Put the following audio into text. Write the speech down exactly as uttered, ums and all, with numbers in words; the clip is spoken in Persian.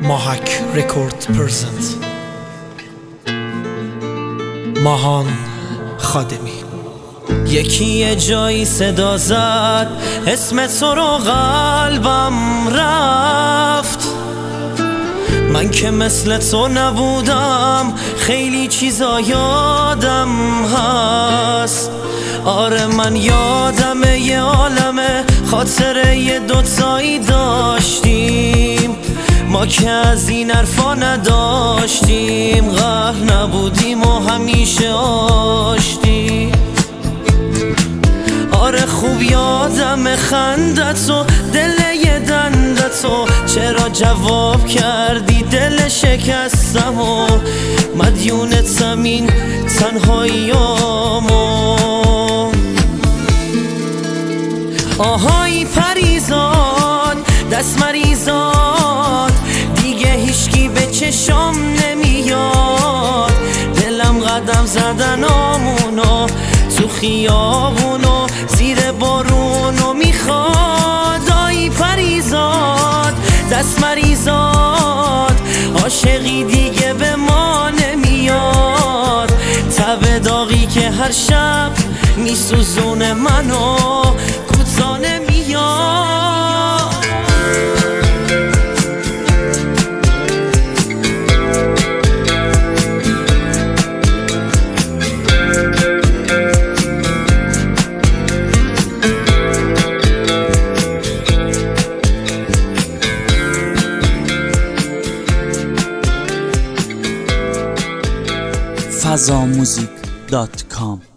ماهک رکورد پرزنت. ماهان خادمی. یکی یه جایی صدا زد، اسم تو رو قلبم رفت. من که مثل تو نبودم، خیلی چیزا یادم هست. آره من یادمه یه عالمه خاطره یه دوتایی داشتیم، ما که از این حرفا نداشتیم، قهر نبودیم و همیشه آشتیم. آره خوب یادم خندتو، دل یه دندتو، چرا جواب کردی دل شکستم و مدیونتم این تنهاییامو. آهای پریزاد دست مریزاد، دیگه هیچکی به چشم نمیاد. دلم قدم زدن آمونو تو خیابونو زیر بارونو میخواد. آی پریزاد دست مریزاد، عاشقی دیگه به ما نمیاد. تب داغی که هر شب میسوزونه منو کوتا نمیاد. فضا موزیک دات کام